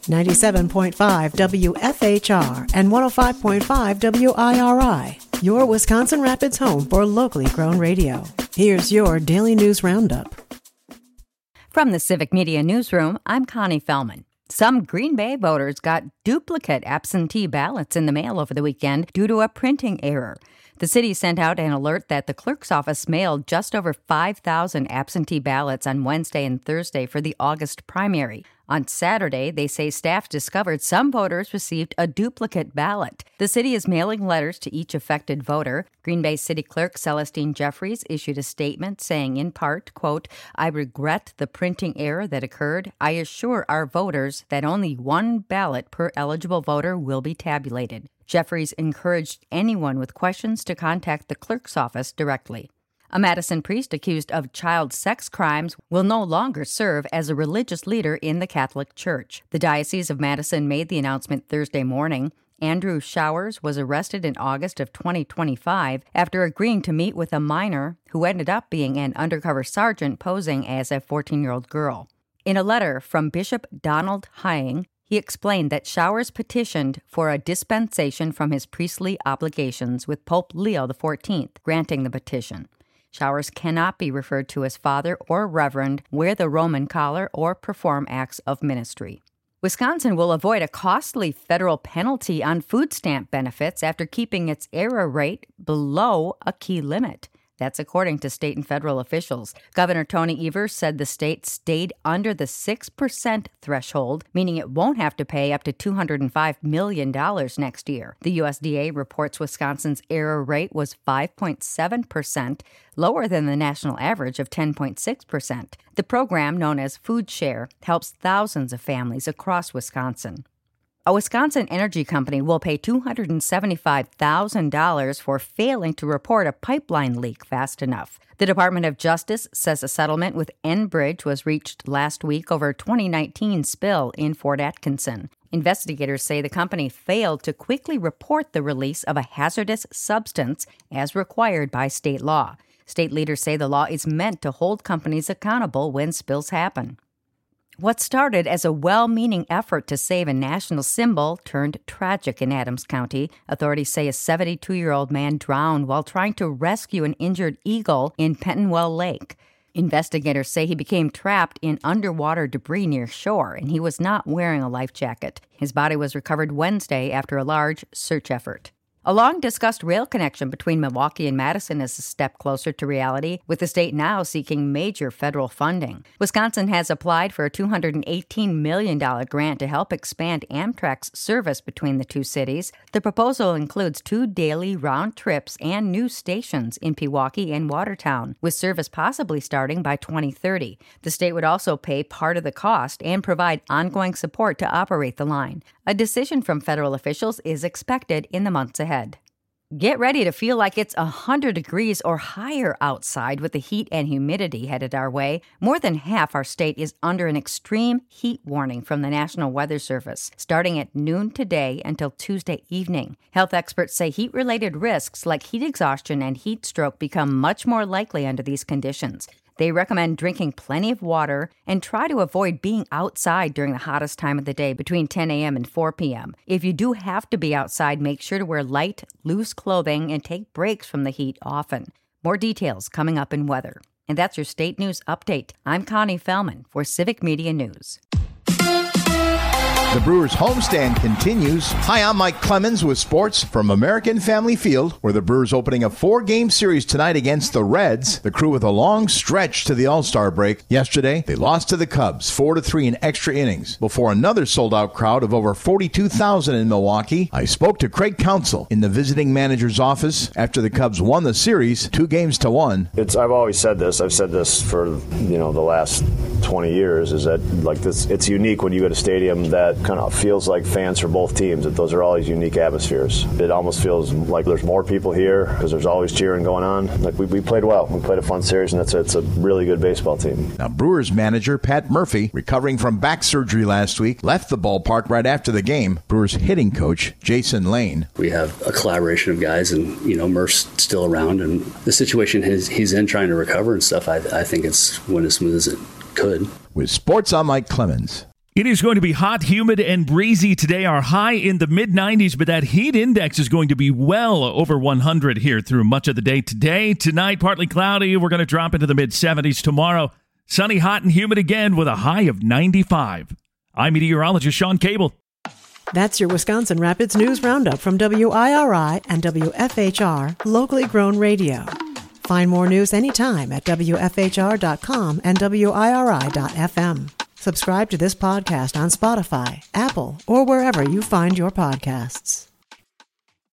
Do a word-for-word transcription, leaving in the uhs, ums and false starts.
ninety-seven point five W F H R and one oh five point five W I R I, your Wisconsin Rapids home for locally grown radio. Here's your Daily News Roundup. From the Civic Media Newsroom, I'm Connie Fellman. Some Green Bay voters got duplicate absentee ballots in the mail over the weekend due to a printing error. The city sent out an alert that the clerk's office mailed just over five thousand absentee ballots on Wednesday and Thursday for the August primary. On Saturday, they say staff discovered some voters received a duplicate ballot. The city is mailing letters to each affected voter. Green Bay City Clerk Celestine Jeffries issued a statement saying, in part, quote, "I regret the printing error that occurred. I assure our voters that only one ballot per eligible voter will be tabulated." Jeffries encouraged anyone with questions to contact the clerk's office directly. A Madison priest accused of child sex crimes will no longer serve as a religious leader in the Catholic Church. The Diocese of Madison made the announcement Thursday morning. Andrew Showers was arrested in August of twenty twenty-five after agreeing to meet with a minor who ended up being an undercover sergeant posing as a fourteen-year-old girl. In a letter from Bishop Donald Hying, he explained that Showers petitioned for a dispensation from his priestly obligations with Pope Leo the fourteenth, granting the petition. Showers cannot be referred to as father or reverend, wear the Roman collar, or perform acts of ministry. Wisconsin will avoid a costly federal penalty on food stamp benefits after keeping its error rate below a key limit. That's according to state and federal officials. Governor Tony Evers said the state stayed under the six percent threshold, meaning it won't have to pay up to two hundred five million dollars next year. The U S D A reports Wisconsin's error rate was five point seven percent, lower than the national average of ten point six percent. The program, known as Food Share, helps thousands of families across Wisconsin. A Wisconsin energy company will pay two hundred seventy-five thousand dollars for failing to report a pipeline leak fast enough. The Department of Justice says a settlement with Enbridge was reached last week over a twenty nineteen spill in Fort Atkinson. Investigators say the company failed to quickly report the release of a hazardous substance as required by state law. State leaders say the law is meant to hold companies accountable when spills happen. What started as a well-meaning effort to save a national symbol turned tragic in Adams County. Authorities say a seventy-two-year-old man drowned while trying to rescue an injured eagle in Pentonwell Lake. Investigators say he became trapped in underwater debris near shore, and he was not wearing a life jacket. His body was recovered Wednesday after a large search effort. A long-discussed rail connection between Milwaukee and Madison is a step closer to reality, with the state now seeking major federal funding. Wisconsin has applied for a two hundred eighteen million dollars grant to help expand Amtrak's service between the two cities. The proposal includes two daily round trips and new stations in Pewaukee and Watertown, with service possibly starting by twenty thirty. The state would also pay part of the cost and provide ongoing support to operate the line. A decision from federal officials is expected in the months ahead. Get ready to feel like it's one hundred degrees or higher outside with the heat and humidity headed our way. More than half our state is under an extreme heat warning from the National Weather Service, starting at noon today until Tuesday evening. Health experts say heat-related risks like heat exhaustion and heat stroke become much more likely under these conditions. They recommend drinking plenty of water and try to avoid being outside during the hottest time of the day between ten a.m. and four p.m. If you do have to be outside, make sure to wear light, loose clothing and take breaks from the heat often. More details coming up in weather. And that's your State News Update. I'm Connie Fellman for Civic Media News. The Brewers homestand continues. Hi, I'm Mike Clemens with sports from American Family Field, where the Brewers opening a four-game series tonight against the Reds. The Crew with a long stretch to the All-Star break. Yesterday, they lost to the Cubs four to three in extra innings before another sold-out crowd of over forty-two thousand in Milwaukee. I spoke to Craig Counsell in the visiting manager's office after the Cubs won the series two games to one. It's I've always said this. I've said this for, you know, the last twenty years, is that like this, it's unique when you go to a stadium that kind of feels like fans for both teams, that those are always unique atmospheres. It almost feels like there's more people here because there's always cheering going on. Like we, we played well. We played a fun series, and that's a, it's a really good baseball team. Now, Brewers manager Pat Murphy, recovering from back surgery last week, left the ballpark right after the game. Brewers hitting coach Jason Lane. We have a collaboration of guys, and, you know, Murph's still around, and the situation he's, he's in trying to recover and stuff, I, I think it's went as smooth as it could. With sports, I'm Mike Clemens. It is going to be hot, humid, and breezy today. Our high in the mid nineties, but that heat index is going to be well over one hundred here through much of the day today. Tonight, partly cloudy. We're going to drop into the mid seventies tomorrow. Sunny, hot, and humid again with a high of ninety-five. I'm meteorologist Sean Cable. That's your Wisconsin Rapids News Roundup from W I R I and W F H R, locally grown radio. Find more news anytime at W F H R dot com and W I R I dot F M. Subscribe to this podcast on Spotify, Apple, or wherever you find your podcasts.